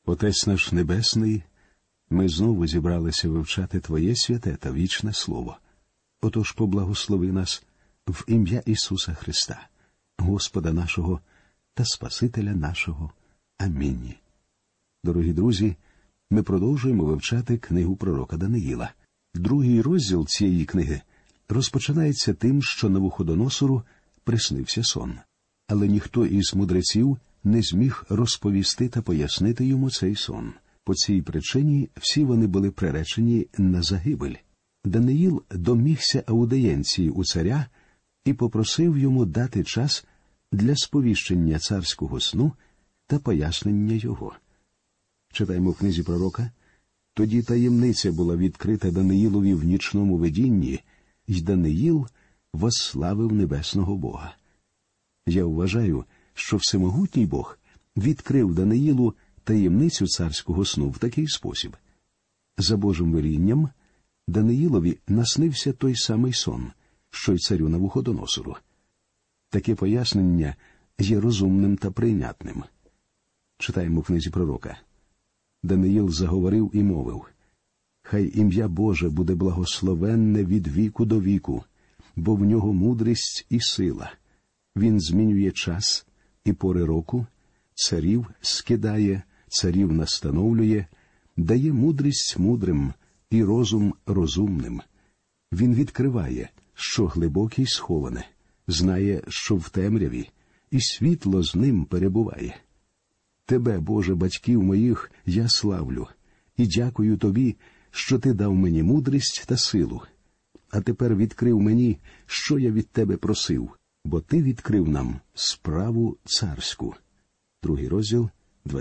Отець наш Небесний, ми знову зібралися вивчати Твоє святе та вічне Слово. Отож поблагослови нас в ім'я Ісуса Христа, Господа нашого та Спасителя нашого. Амінь. Дорогі друзі, ми продовжуємо вивчати книгу пророка Даниїла. Другий розділ цієї книги розпочинається тим, що Навуходоносору приснився сон. Але ніхто із мудреців не зміг розповісти та пояснити йому цей сон. По цій причині всі вони були приречені на загибель. Даниїл домігся аудієнції у царя і попросив йому дати час для сповіщення царського сну та пояснення його. Читаємо в книзі пророка: «Тоді таємниця була відкрита Даниїлові в нічному видінні, й Даниїл восславив небесного Бога». Я вважаю, що Всемогутній Бог відкрив Даниїлу таємницю царського сну в такий спосіб. За Божим велінням Даниїлові наснився той самий сон, що й царю Навуходоносору. Таке пояснення є розумним та прийнятним. Читаємо в книзі пророка. Даниїл заговорив і мовив: «Хай ім'я Боже буде благословенне від віку до віку, бо в нього мудрість і сила. Він змінює час і пори року, царів скидає, царів настановлює, дає мудрість мудрим і розум розумним. Він відкриває, що глибоке й сховане, знає, що в темряві, і світло з ним перебуває. Тебе, Боже, батьків моїх, я славлю, і дякую Тобі, що Ти дав мені мудрість та силу. А тепер відкрив мені, що я від Тебе просив, бо Ти відкрив нам справу царську». Другий розділ,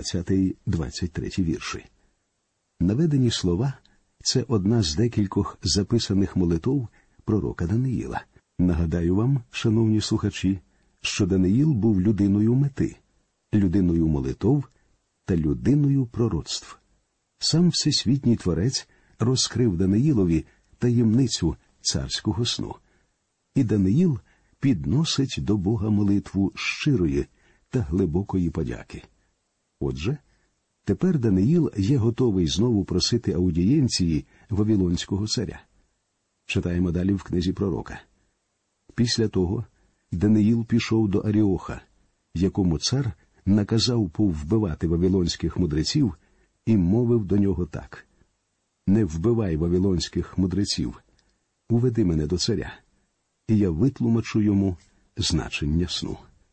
20-23 вірші. Наведені слова – це одна з декількох записаних молитов пророка Даниїла. Нагадаю вам, шановні слухачі, що Даниїл був людиною мети, людиною молитов та людиною пророцтв. Сам Всесвітній Творець розкрив Даниїлові таємницю царського сну. І Даниїл підносить до Бога молитву щирої та глибокої подяки. Отже, тепер Даниїл є готовий знову просити аудієнції Вавилонського царя. Читаємо далі в книзі пророка. Після того Даниїл пішов до Аріоха, якому цар наказав повбивати вавилонських мудреців, і мовив до нього так: «Не вбивай вавилонських мудреців, уведи мене до царя, і я витлумачу йому значення сну».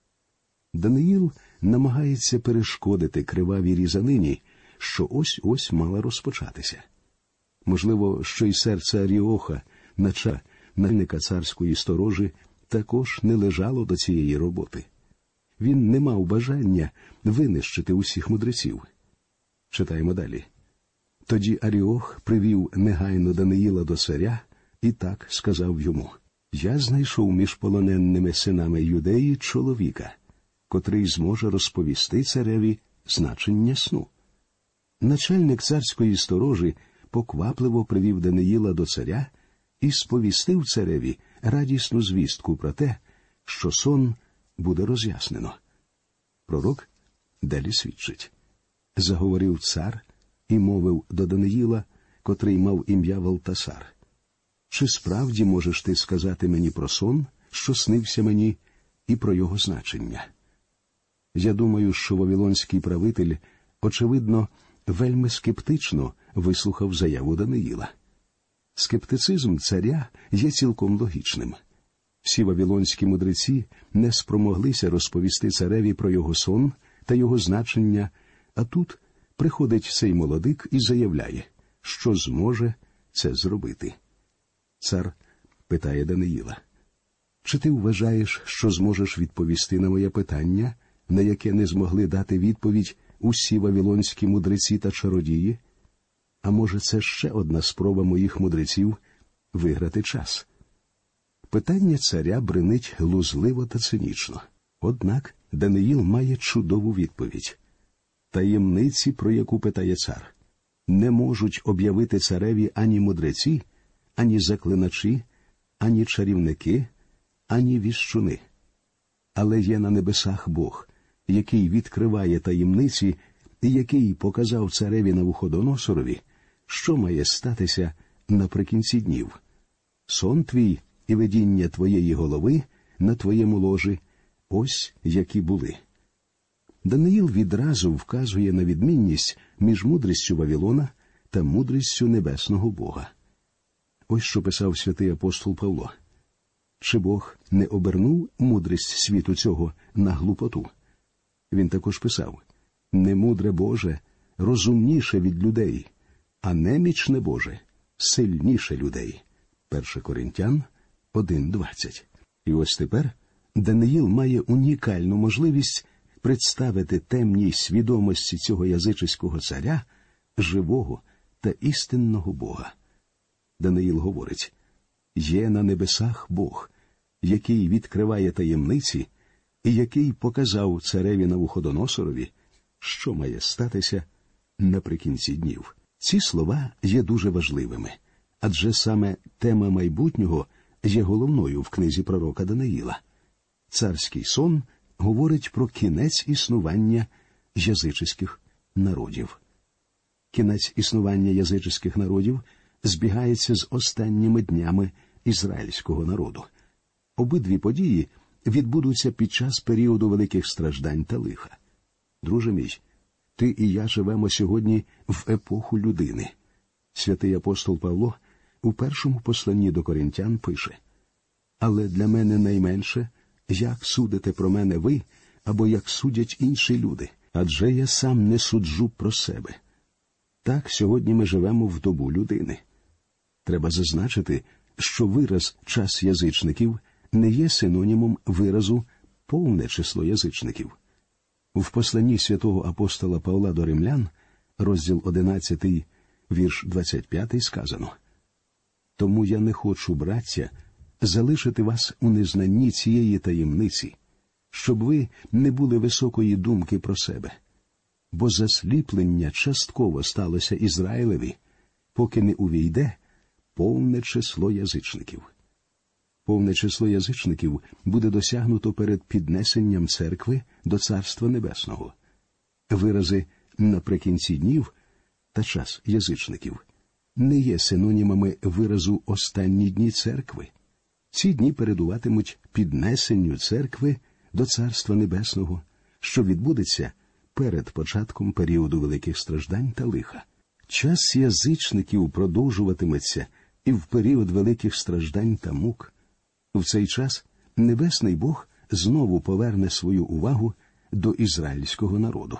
Даниїл намагається перешкодити кривавій різанині, що ось-ось мала розпочатися. Можливо, що й серце Аріоха, начальника царської сторожі, також не лежало до цієї роботи. Він не мав бажання винищити усіх мудреців. Читаємо далі. Тоді Аріох привів негайно Даниїла до царя і так сказав йому: «Я знайшов між полоненними синами Юдеї чоловіка, котрий зможе розповісти цареві значення сну». Начальник царської сторожі поквапливо привів Даниїла до царя і сповістив цареві радісну звістку про те, що сон буде роз'яснено. Пророк далі свідчить. Заговорив цар і мовив до Даниїла, котрий мав ім'я Валтасар: «Чи справді можеш ти сказати мені про сон, що снився мені, і про його значення?» Я думаю, що вавилонський правитель, очевидно, вельми скептично вислухав заяву Даниїла. Скептицизм царя є цілком логічним. Всі вавилонські мудреці не спромоглися розповісти цареві про його сон та його значення, а тут приходить цей молодик і заявляє, що зможе це зробити. Цар питає Даниїла: «Чи ти вважаєш, що зможеш відповісти на моє питання, на яке не змогли дати відповідь усі вавилонські мудреці та чародії? А може, це ще одна спроба моїх мудреців виграти час?» Питання царя бринить глузливо та цинічно. Однак Даниїл має чудову відповідь. Таємниці, про яку питає цар, не можуть об'явити цареві ані мудреці, ані заклиначі, ані чарівники, ані віщуни. Але є на небесах Бог, який відкриває таємниці і який показав цареві Навуходоносорові, що має статися наприкінці днів. Сон твій і видіння твоєї голови на твоєму ложі – ось які були». Даниїл відразу вказує на відмінність між мудрістю Вавилона та мудрістю небесного Бога. Ось що писав святий апостол Павло. «Чи Бог не обернув мудрість світу цього на глупоту?» Він також писав: «Немудре Боже розумніше від людей, а немічне Боже сильніше людей». 1 Коринтян 1:20. І ось тепер Даниїл має унікальну можливість представити темній свідомості цього язичницького царя живого та істинного Бога. Даниїл говорить: «Є на небесах Бог, який відкриває таємниці і який показав цареві Навуходоносорові, що має статися наприкінці днів». Ці слова є дуже важливими, адже саме тема майбутнього є головною в книзі пророка Даниїла. Царський сон говорить про кінець існування язичницьких народів. Кінець існування язичницьких народів збігається з останніми днями ізраїльського народу. Обидві події відбудуться під час періоду великих страждань та лиха. Друже мій, ти і я живемо сьогодні в епоху людини. Святий апостол Павло у першому посланні до Коринтян пише: «Але для мене найменше, як судите про мене ви, або як судять інші люди, адже я сам не суджу про себе». Так, сьогодні ми живемо в добу людини. Треба зазначити, що вираз «час язичників» не є синонімом виразу «повне число язичників». В посланні святого апостола Павла до римлян, розділ 11, вірш 25, сказано: «Тому я не хочу, браття, залишити вас у незнанні цієї таємниці, щоб ви не були високої думки про себе. Бо засліплення частково сталося Ізраїлеві, поки не увійде повне число язичників». Повне число язичників буде досягнуто перед піднесенням церкви до Царства Небесного. Вирази «наприкінці днів» та «час язичників» не є синонімами виразу «останні дні церкви». Ці дні передуватимуть піднесенню церкви до Царства Небесного, що відбудеться перед початком періоду великих страждань та лиха. Час язичників продовжуватиметься і в період великих страждань та мук. В цей час Небесний Бог знову поверне свою увагу до ізраїльського народу.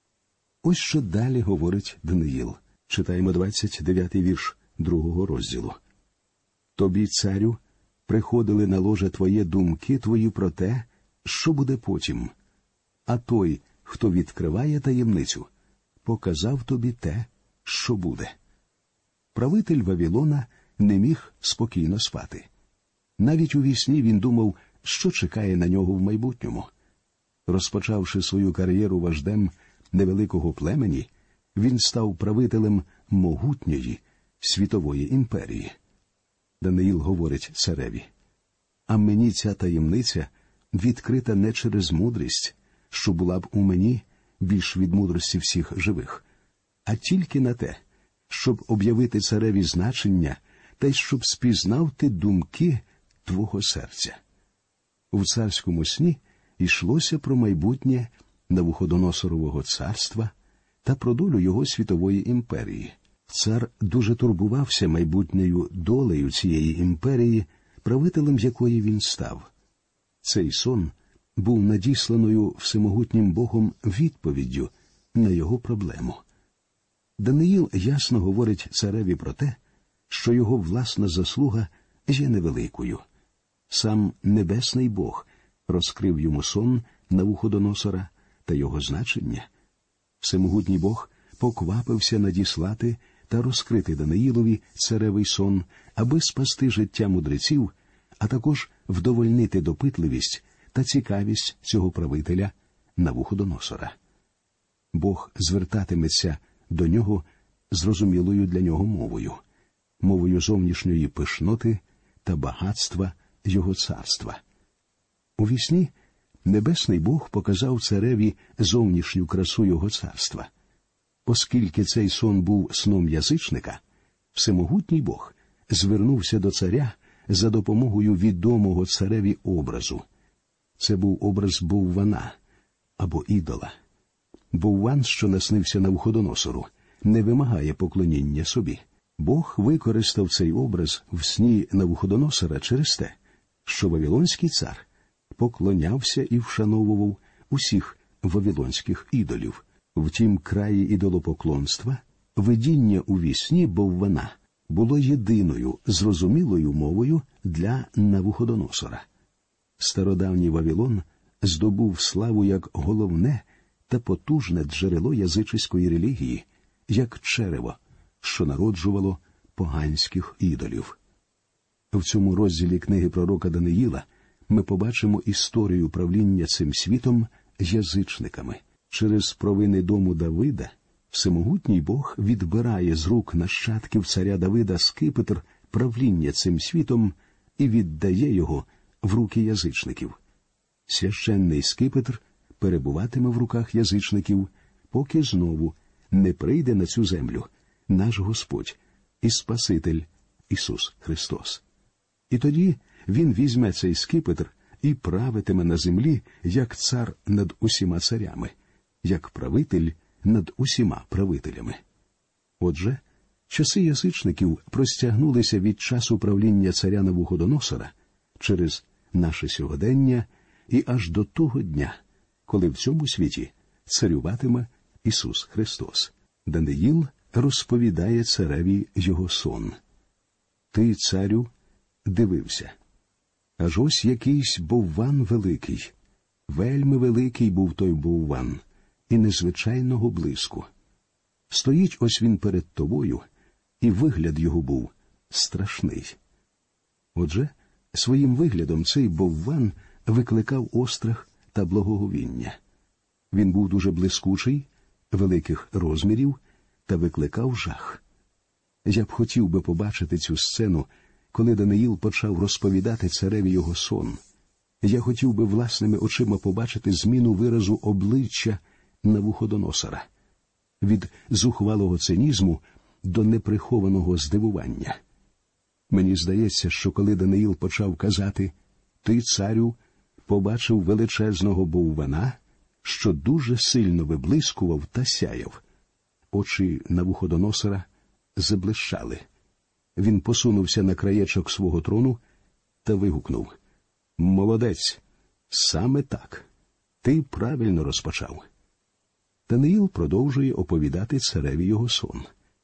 Ось що далі говорить Даниїл. Читаємо 29-й вірш 2-го розділу. «Тобі, царю, приходили на ложе твоє думки твої про те, що буде потім. А той, хто відкриває таємницю, показав тобі те, що буде». Правитель Вавилона не міг спокійно спати. Навіть у вісні він думав, що чекає на нього в майбутньому. Розпочавши свою кар'єру вождем невеликого племені, він став правителем могутньої світової імперії. Даниїл говорить цареві: «А мені ця таємниця відкрита не через мудрість, що була б у мені більш від мудрості всіх живих, а тільки на те, щоб об'явити цареві значення та й щоб спізнав ти думки твого серця». В царському сні йшлося про майбутнє Навуходоносорового царства та про долю його світової імперії. Цар дуже турбувався майбутньою долею цієї імперії, правителем якої він став. Цей сон був надісланою всемогутнім Богом відповіддю на його проблему. Даниїл ясно говорить цареві про те, що його власна заслуга є невеликою. Сам Небесний Бог розкрив йому сон Навуходоносора та його значення. Всемогутній Бог поквапився надіслати та розкрити Даниїлові царевий сон, аби спасти життя мудреців, а також вдовольнити допитливість та цікавість цього правителя Навуходоносора. Бог звертатиметься до нього зрозумілою для нього мовою зовнішньої пишноти та багатства його царства. У вісні Небесний Бог показав цареві зовнішню красу його царства, Оскільки цей сон був сном язичника, всемогутній Бог звернувся до царя за допомогою відомого цареві образу. Це був образ Боввана або ідола. Бовван, що наснився Навуходоносору, не вимагає поклоніння собі. Бог використав цей образ в сні Навуходоносора через те, що вавилонський цар поклонявся і вшановував усіх вавилонських ідолів. Втім, краї ідолопоклонства, видіння у вісні Боввана було єдиною зрозумілою мовою для Навуходоносора. Стародавній Вавилон здобув славу як головне та потужне джерело язичницької релігії, як черево, що народжувало поганських ідолів. В цьому розділі книги пророка Даниїла ми побачимо історію правління цим світом язичниками. Через провини дому Давида всемогутній Бог відбирає з рук нащадків царя Давида скипетр правління цим світом і віддає його в руки язичників. Священний скипетр перебуватиме в руках язичників, поки знову не прийде на цю землю наш Господь і Спаситель Ісус Христос. І тоді Він візьме цей скипетр і правитиме на землі, як цар над усіма царями, як правитель над усіма правителями. Отже, часи язичників простягнулися від часу правління царя Навуходоносора через наше сьогодення і аж до того дня, коли в цьому світі царюватиме Ісус Христос. Даниїл розповідає цареві його сон. «Ти, царю, дивився. Аж ось якийсь Бовван великий. Вельми великий був той Бовван, і незвичайного блиску. Стоїть ось він перед тобою, і вигляд його був страшний». Отже, своїм виглядом цей Бовван викликав острах та благоговіння. Він був дуже блискучий, великих розмірів та викликав жах. Я б хотів би побачити цю сцену, коли Даниїл почав розповідати цареві його сон. Я хотів би власними очима побачити зміну виразу обличчя Навуходоносора. Від зухвалого цинізму до неприхованого здивування. Мені здається, що коли Даниїл почав казати «Ти, царю, побачив величезного Боввана, що дуже сильно виблискував та сяяв», очі Навуходоносора заблищали. Він посунувся на краєчок свого трону та вигукнув: «Молодець! Саме так! Ти правильно розпочав!» Даниїл продовжує оповідати цареві його сон.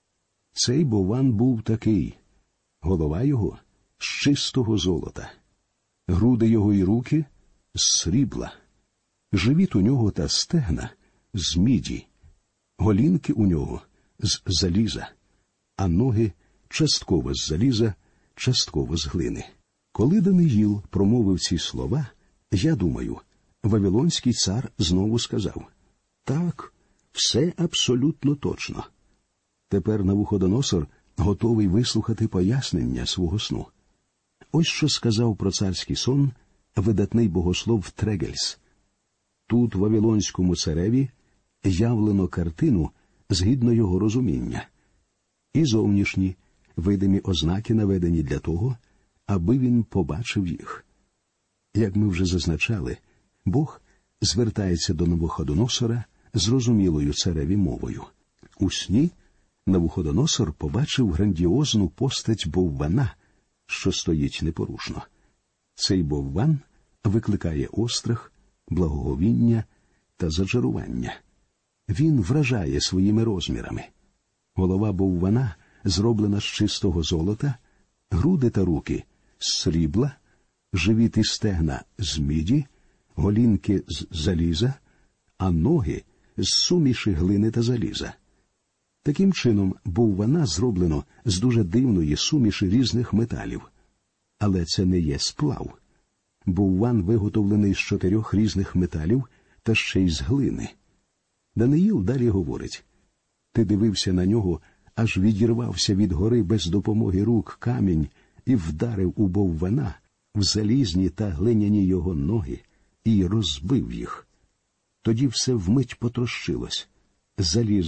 Цей Бовван був такий: голова його з чистого золота, груди його і руки з срібла, живіт у нього та стегна з міді, голінки у нього з заліза, а ноги частково з заліза, частково з глини. Коли Даниїл промовив ці слова, я думаю, вавилонський цар знову сказав: «Так, все абсолютно точно». Тепер Навуходоносор готовий вислухати пояснення свого сну. Ось що сказав про царський сон видатний богослов Трегельс. Тут вавилонському цареві явлено картину згідно його розуміння. І зовнішні, видимі ознаки наведені для того, аби він побачив їх. Як ми вже зазначали, Бог звертається до Навуходоносора зрозумілою цареві мовою. У сні Навуходоносор побачив грандіозну постать Боввана, що стоїть непорушно. Цей Бовван викликає острах, благоговіння та зачарування. Він вражає своїми розмірами. Голова Боввана зроблена з чистого золота, груди та руки з срібла, живіт і стегна з міді, голінки з заліза, а ноги з суміші глини та заліза. Таким чином, Боввана зроблено з дуже дивної суміші різних металів. Але це не є сплав. Бовван виготовлений з 4 різних металів та ще й з глини. Даниїл далі говорить: «Ти дивився на нього, аж відірвався від гори без допомоги рук камінь і вдарив у Боввана в залізні та глиняні його ноги і розбив їх. Тоді все вмить потрощилось. Залізо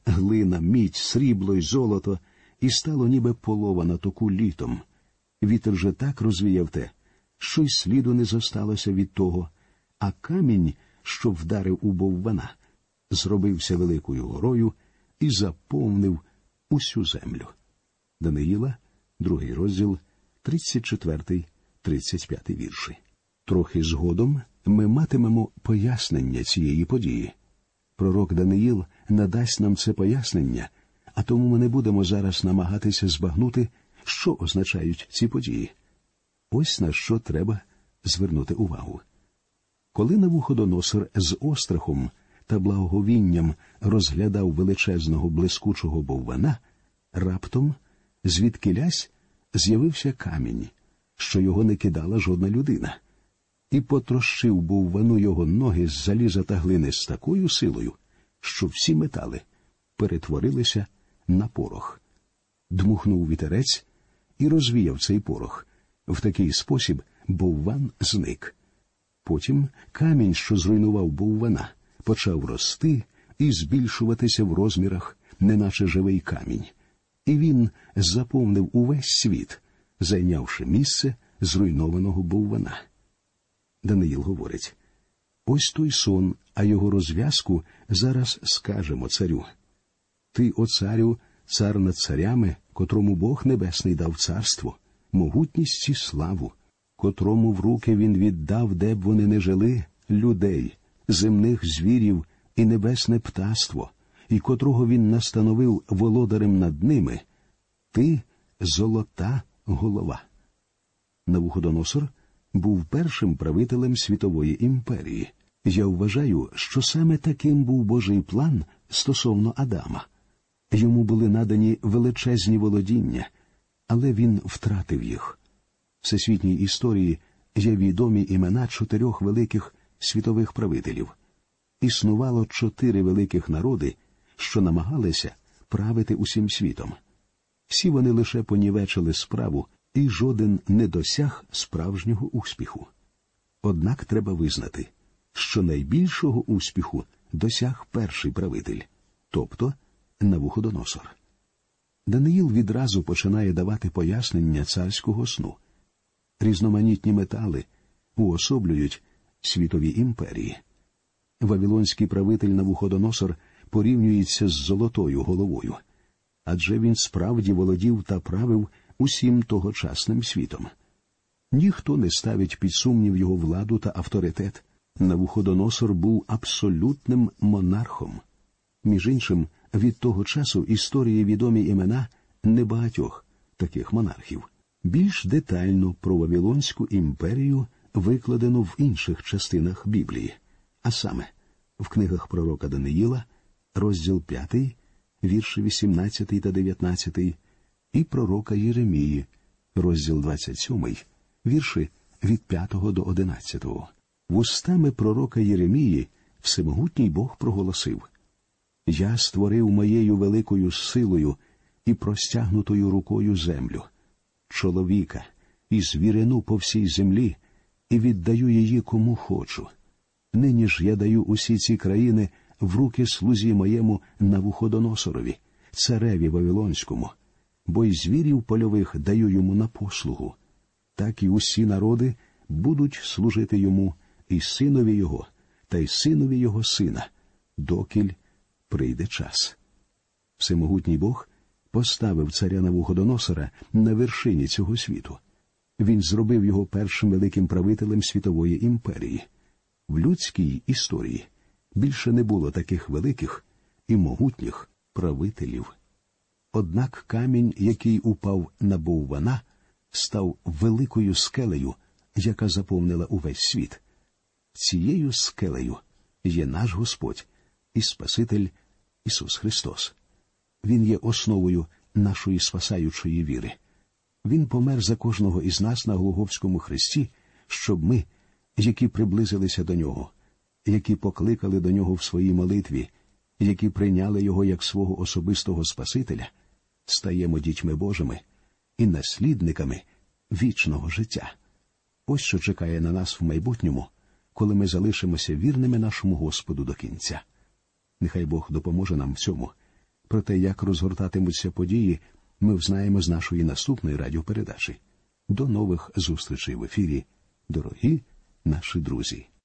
глина, мідь, срібло й золото, і стало ніби полова на току літом. Вітер же так розвіяв те, що й сліду не зосталося від того, а камінь, що вдарив у Боввана, зробився великою горою і заповнив усю землю. Даниїла, 2 розділ, 34-35 вірші. Трохи згодом ми матимемо пояснення цієї події. Пророк Даниїл надасть нам це пояснення, а тому ми не будемо зараз намагатися збагнути, що означають ці події. Ось на що треба звернути увагу. Коли Навуходоносор з острахом та благоговінням розглядав величезного блискучого Боввана, раптом звідкилясь з'явився камінь, що його не кидала жодна людина, і потрощив Боввану його ноги з заліза та глини з такою силою, що всі метали перетворилися на порох. Дмухнув вітерець і розвіяв цей порох. В такий спосіб Бовван зник. Потім камінь, що зруйнував Боввана, почав рости і збільшуватися в розмірах, неначе живий камінь. І він заповнив увесь світ, зайнявши місце зруйнованого Боввана. Даниїл говорить: «Ось той сон, а його розв'язку зараз скажемо царю. Ти, о царю, цар над царями, котрому Бог Небесний дав царство, могутність і славу, котрому в руки він віддав, де б вони не жили, людей, земних звірів і небесне птаство, і котрого він настановив володарем над ними, ти – золота голова». Навуходоносор був першим правителем світової імперії. Я вважаю, що саме таким був Божий план стосовно Адама. Йому були надані величезні володіння, але він втратив їх. В всесвітній історії є відомі імена 4 великих світових правителів. Існувало 4 великих народи, що намагалися правити усім світом. Всі вони лише понівечили справу, і жоден не досяг справжнього успіху. Однак треба визнати, що найбільшого успіху досяг перший правитель, тобто Навуходоносор. Даниїл відразу починає давати пояснення царського сну. Різноманітні метали уособлюють світові імперії. Вавилонський правитель Навуходоносор порівнюється з золотою головою, адже він справді володів та правив усім тогочасним світом. Ніхто не ставить під сумнів його владу та авторитет. Навуходоносор був абсолютним монархом. Між іншим, від того часу історії відомі імена небагатьох таких монархів. Більш детально про Вавилонську імперію викладено в інших частинах Біблії, а саме в книгах пророка Даниїла, розділ 5, вірші 18 та 19, і пророка Єремії, розділ 27, вірші від 5 до 11. Вустами пророка Єремії всемогутній Бог проголосив: «Я створив моєю великою силою і простягнутою рукою землю, чоловіка і звірину по всій землі, і віддаю її кому хочу. Нині ж я даю усі ці країни в руки слузі моєму Навуходоносорові, цареві Вавилонському, бо й звірів польових даю йому на послугу. Так і усі народи будуть служити йому, і синові його, та й синові його сина, докіль прийде час». Всемогутній Бог поставив царя Навуходоносора на вершині цього світу. Він зробив його першим великим правителем світової імперії. В людській історії більше не було таких великих і могутніх правителів. Однак камінь, який упав на Боввана, став великою скелею, яка заповнила увесь світ. Цією скелею є наш Господь і Спаситель Ісус Христос. Він є основою нашої спасаючої віри. Він помер за кожного із нас на Голгофському хресті, щоб ми, які приблизилися до Нього, які покликали до Нього в своїй молитві, які прийняли Його як свого особистого Спасителя, стаємо дітьми Божими і наслідниками вічного життя. Ось що чекає на нас в майбутньому, коли ми залишимося вірними нашому Господу до кінця. Нехай Бог допоможе нам в цьому. Про те, як розгортатимуться події, ми взнаємо з нашої наступної радіопередачі. До нових зустрічей в ефірі, дорогі наші друзі.